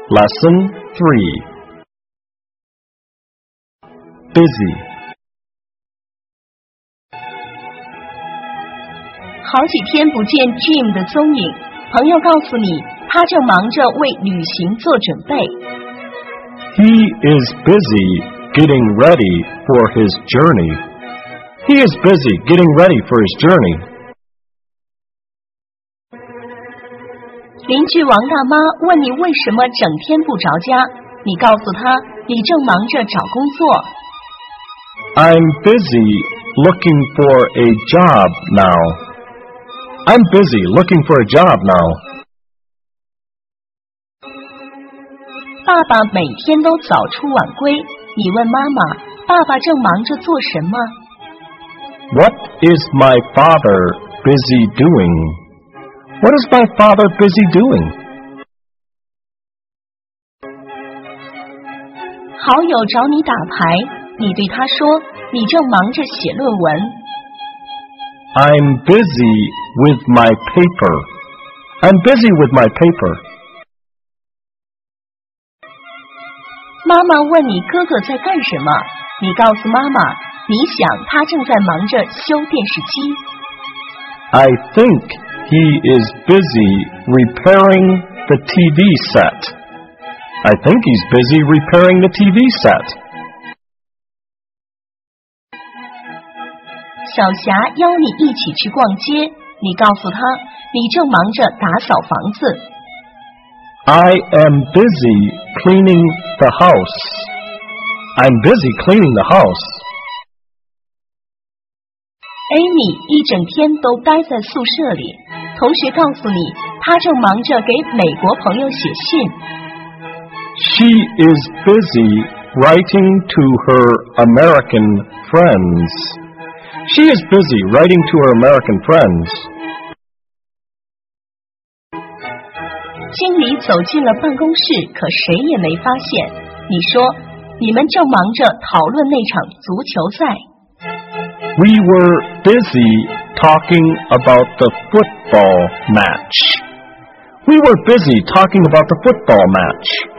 Lesson 3 Busy 好几天不见 Jim 的踪影，朋友告诉你，他正忙着为旅行做准备。 He is busy getting ready for his journey. He is busy getting ready for his journey. 邻居王大妈问你为什么整天不着家，你告诉她你正忙着找工作。 I'm busy looking for a job now. I'm busy looking for a job now. 爸爸每天都早出晚归，你问妈妈，爸爸正忙着做什么？ What is my father busy doing? What is my father busy doing? 好友找你打牌，你对他说，你正忙着写论文。 I'm busy with my paper. I'm busy with my paper. 妈妈问你哥哥在干什么，你告诉妈妈，你想他正在忙着修电视机。 I think he is busy repairing the TV set. I think he's busy repairing the TV set. 小霞邀你一起去逛街，你告诉他，你正忙着打扫房子。 I am busy cleaning the house. I'm busy cleaning the house. Amy 一整天都待在宿舍里，同学告诉你，她正忙着给美国朋友写信。 She is busy writing to her American friends. She is busy writing to her American friends. 经理走进了办公室，可谁也没发现。你说，你们正忙着讨论那场足球赛。 We were busy talking about the football match. We were busy talking about the football match.